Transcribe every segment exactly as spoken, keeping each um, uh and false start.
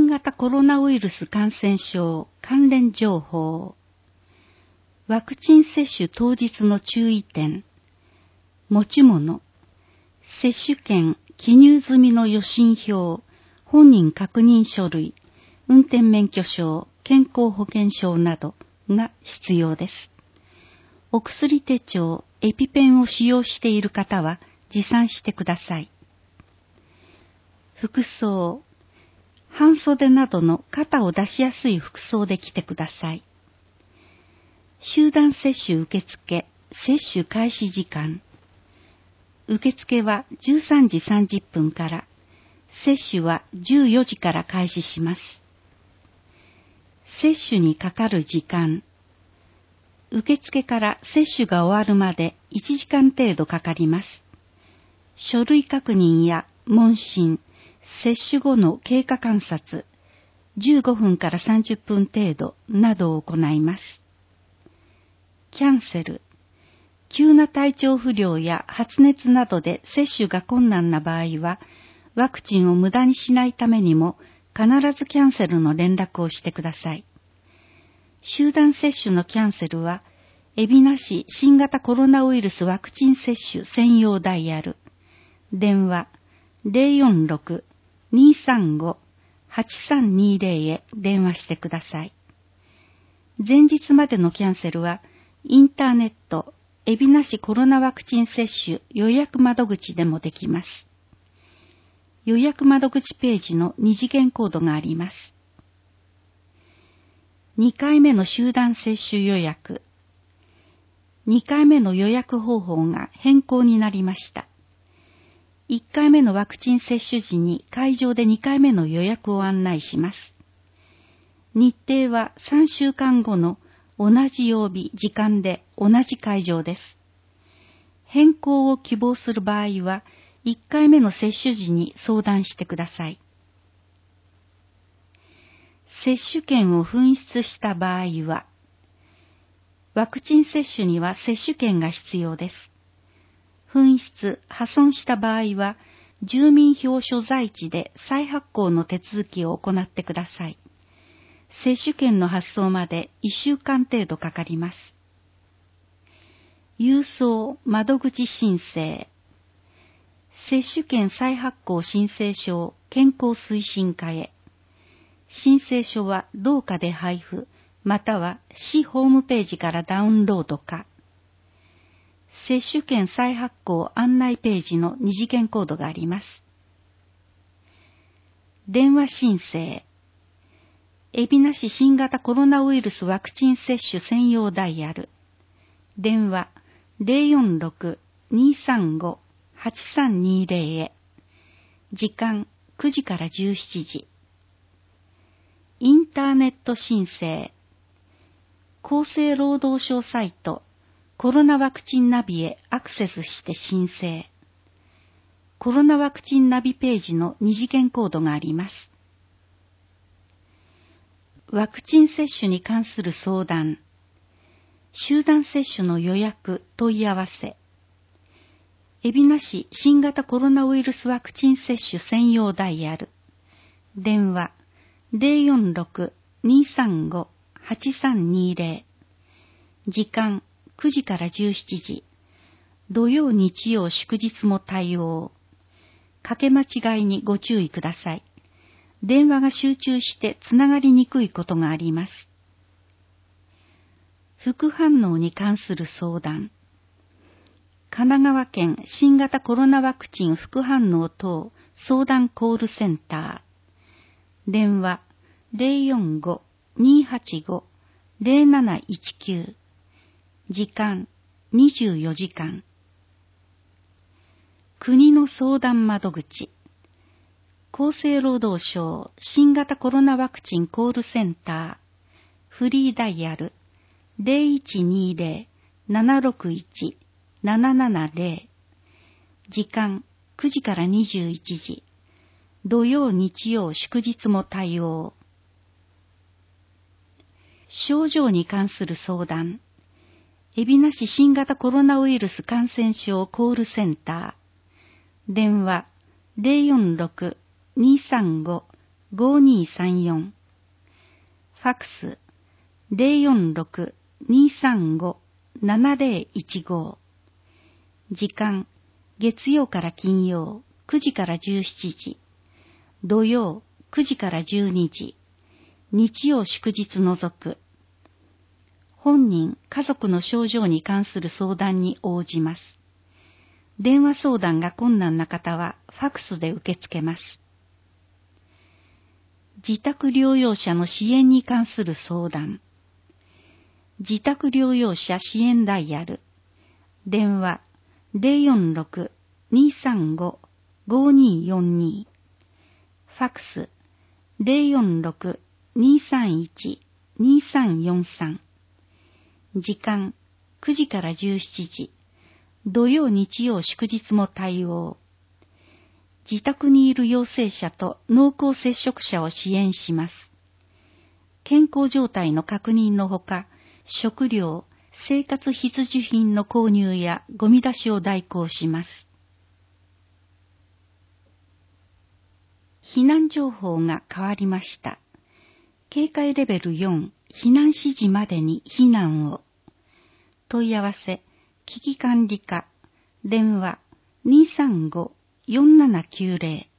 新型コロナウイルス感染症関連情報。ワクチン接種当日の注意点。持ち物。接種券、記入済みの予診票、本人確認書類、運転免許証、健康保険証などが必要です。お薬手帳、エピペンを使用している方は持参してください。服装。半袖などの肩を出しやすい服装で来てください。集団接種受付、接種開始時間。受付はじゅうさんじさんじゅっぷんから、接種はじゅうよじから開始します。接種にかかる時間。受付から接種が終わるまでいちじかん程度かかります。書類確認や問診、接種後の経過観察、じゅうごふんからさんじゅっぷん程度などを行います。キャンセル。急な体調不良や発熱などで接種が困難な場合は、ワクチンを無駄にしないためにも必ずキャンセルの連絡をしてください。集団接種のキャンセルは、海老名市新型コロナウイルスワクチン接種専用ダイヤル、電話 ゼロよんろく にーさんご はちさんにーゼロ へ電話してください。前日までのキャンセルは、インターネット、海老名市コロナワクチン接種予約窓口でもできます。予約窓口ページの二次元コードがあります。にかいめの集団接種予約。にかいめの予約方法が変更になりました。いっかいめのワクチン接種時に会場でにかいめの予約を案内します。日程はさんしゅうかんごの同じ曜日、時間で同じ会場です。変更を希望する場合は、いっかいめの接種時に相談してください。接種券を紛失した場合は、ワクチン接種には接種券が必要です。紛失、破損した場合は、住民票所在地で再発行の手続きを行ってください。接種券の発送までいっしゅうかん程度かかります。郵送窓口申請。接種券再発行申請書を健康推進課へ。申請書は同課で配布、または市ホームページからダウンロードか。接種券再発行案内ページの二次元コードがあります。電話申請。海老名市新型コロナウイルスワクチン接種専用ダイヤル。電話 ゼロよんろく にーさんご はちさんにーゼロ へ。時間くじからじゅうしちじ。インターネット申請。厚生労働省サイトコロナワクチンナビへアクセスして申請。コロナワクチンナビページの二次元コードがあります。ワクチン接種に関する相談。集団接種の予約、問い合わせ。海老名市新型コロナウイルスワクチン接種専用ダイヤル。電話 ゼロよんろく にーさんご はちさんにーゼロ。時間くじからじゅうしちじ。土曜日曜祝日も対応。かけ間違いにご注意ください。電話が集中してつながりにくいことがあります。副反応に関する相談。神奈川県新型コロナワクチン副反応等相談コールセンター。電話 ゼロよんご にーはちご ゼロなないちきゅう。時間にじゅうよじかん。国の相談窓口。厚生労働省新型コロナワクチンコールセンター。フリーダイヤル ゼロいちにーゼロ ななろくいち ななななゼロ。時間くじからにじゅういちじ。土曜日曜祝日も対応。症状に関する相談。海老名市新型コロナウイルス感染症コールセンター。電話 ゼロよんろく にーさんごごにさんよん。ファックス ゼロよんろく にさんご ななゼロいちご。時間、月曜から金曜くじからじゅうしちじ、土曜くじからじゅうにじ、日曜祝日除く。本人、家族の症状に関する相談に応じます。電話相談が困難な方はファックスで受け付けます。自宅療養者の支援に関する相談。自宅療養者支援ダイヤル。電話 ゼロよんろく にさんご ごによんに。ファックス ゼロよんろく にさんいち にさんよんさん。時間くじからじゅうしちじ、土曜日曜祝日も対応。自宅にいる陽性者と濃厚接触者を支援します。健康状態の確認のほか、食料、生活必需品の購入やゴミ出しを代行します。避難情報が変わりました。警戒レベルよん、避難指示までに避難を。問い合わせ、危機管理課、電話 にさんご よんななきゅうゼロ。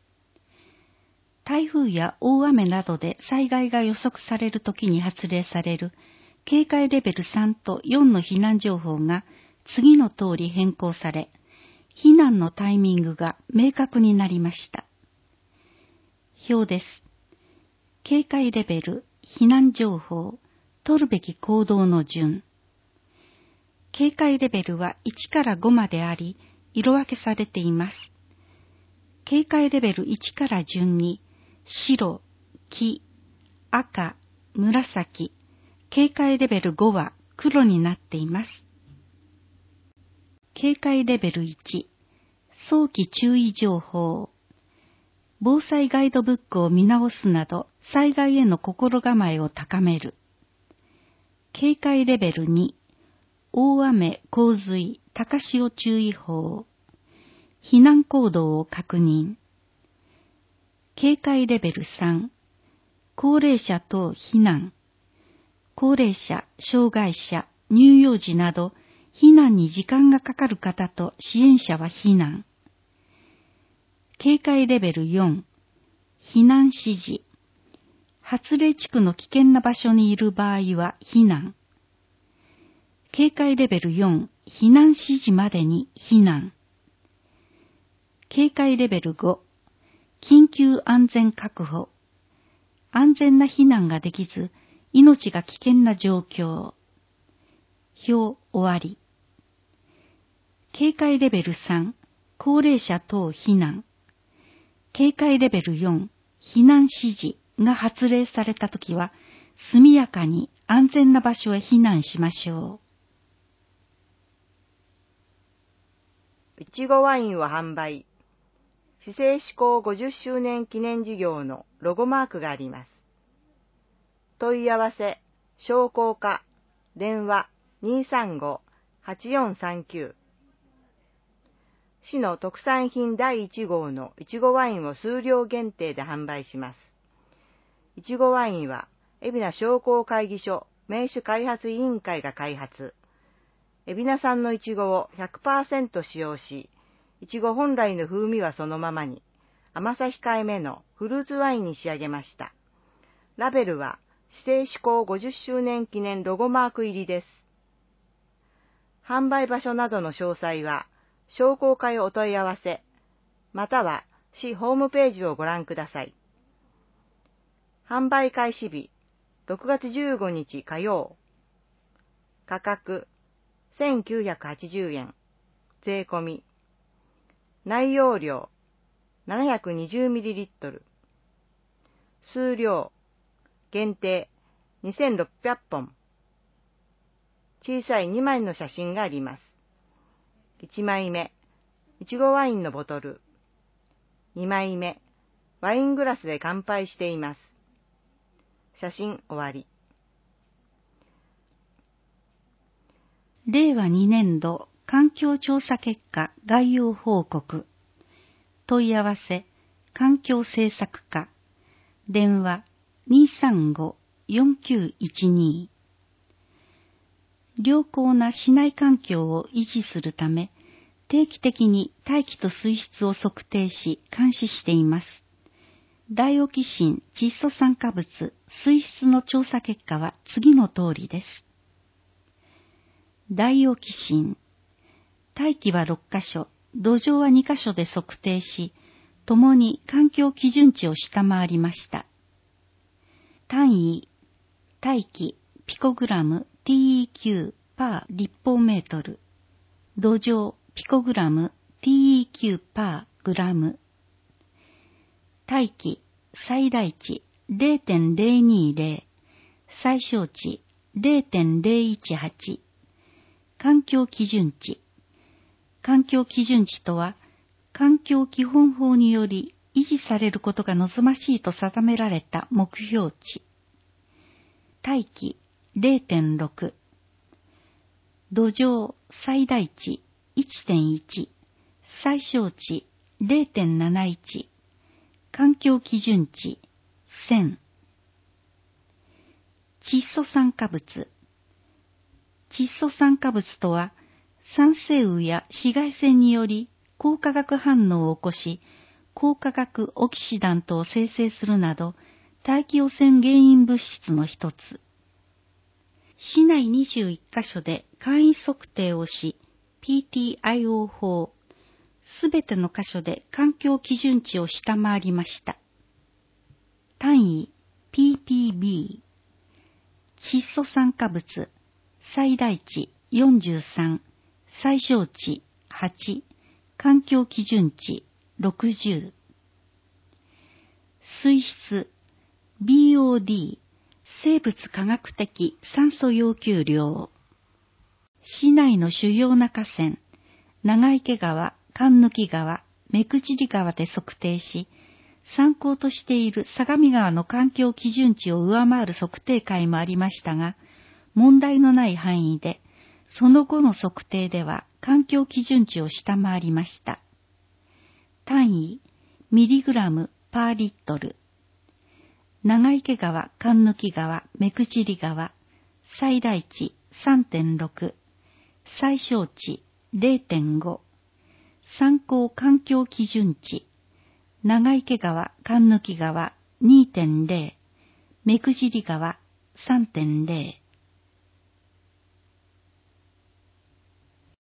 台風や大雨などで災害が予測されるときに発令される警戒レベルさんとよんの避難情報が次の通り変更され、避難のタイミングが明確になりました。表です。警戒レベル、避難情報、取るべき行動の順。警戒レベルはいちからごまであり、色分けされています。警戒レベルいちから順に、白、黄、赤、紫、警戒レベルごは黒になっています。警戒レベルいち、早期注意情報。防災ガイドブックを見直すなど、災害への心構えを高める。警戒レベルに、大雨、洪水、高潮注意報。避難行動を確認。警戒レベルさん、高齢者等避難。高齢者、障害者、乳幼児など、避難に時間がかかる方と支援者は避難。警戒レベルよん、避難指示。発令地区の危険な場所にいる場合は避難。警戒レベルよん、避難指示までに避難。警戒レベルご、緊急安全確保。安全な避難ができず、命が危険な状況。表終わり。警戒レベルさん、高齢者等避難。警戒レベルよん、避難指示が発令されたときは、速やかに安全な場所へ避難しましょう。いちごワインを販売。市政施行ごじゅっしゅうねん記念事業のロゴマークがあります。問い合わせ、商工課、電話 にさんご はちよんさんきゅう。市の特産品だいいち号のいちごワインを数量限定で販売します。いちごワインは、海老名商工会議所名酒開発委員会が開発。海老名産のいちごを ひゃくパーセント 使用し、いちご本来の風味はそのままに、甘さ控えめのフルーツワインに仕上げました。ラベルは、市政施行ごじゅっしゅうねん記念ロゴマーク入りです。販売場所などの詳細は、商工会お問い合わせ、または市ホームページをご覧ください。販売開始日、ろくがつじゅうごにち火曜。価格、せんきゅうひゃくはちじゅうえん、税込み。内容量、ななひゃくにじゅうミリリットル。数量、限定、にせんろっぴゃくぽん。小さいにまいの写真があります。いちまいめ、いちごワインのボトル。にまいめ、ワイングラスで乾杯しています。写真終わり。 れいわにねんど環境調査結果概要報告。問い合わせ、環境政策課。 電話 にーさんご よんきゅういちに。良好な市内環境を維持するため、定期的に大気と水質を測定し監視しています。ダイオキシン窒素酸化物水質の調査結果は次の通りです。ダイオキシン。大気はろっかしょ、土壌はにかしょで測定し、ともに環境基準値を下回りました。単位、大気、ピコグラム ティーイーキュー パー立方メートル。土壌、ピコグラム ティーイーキュー パーグラム。大気、最大値 ゼロてんゼロにゼロ、最小値 ゼロてんゼロいちはち。環境基準値。環境基準値とは、環境基本法により維持されることが望ましいと定められた目標値。大気 ゼロてんろく。土壌最大値 いってんいち、最小値 ゼロてんなないち、環境基準値せん。窒素酸化物。窒素酸化物とは、酸性雨や紫外線により光化学反応を起こし、光化学オキシダントを生成するなど、大気汚染原因物質の一つ。市内にじゅういっかしょで簡易測定をし、ピーティーアイオー 法、すべての箇所で環境基準値を下回りました。単位 ピーピービー。窒素酸化物、最大値よんじゅうさん、最小値はち、環境基準値ろくじゅう。水質 ビーオーディー、生物化学的酸素要求量。市内の主要な河川、長池川、神貫川、目久尻川で測定し、参考としている相模川の環境基準値を上回る測定会もありましたが、問題のない範囲で、その後の測定では環境基準値を下回りました。単位、ミリグラムパーリットル。長池川、神貫川、目久尻川、最大値 さんてんろく、最小値 ゼロてんご、参考環境基準値、長池川、神貫川 にてんゼロ、目久尻川 さんてんゼロ。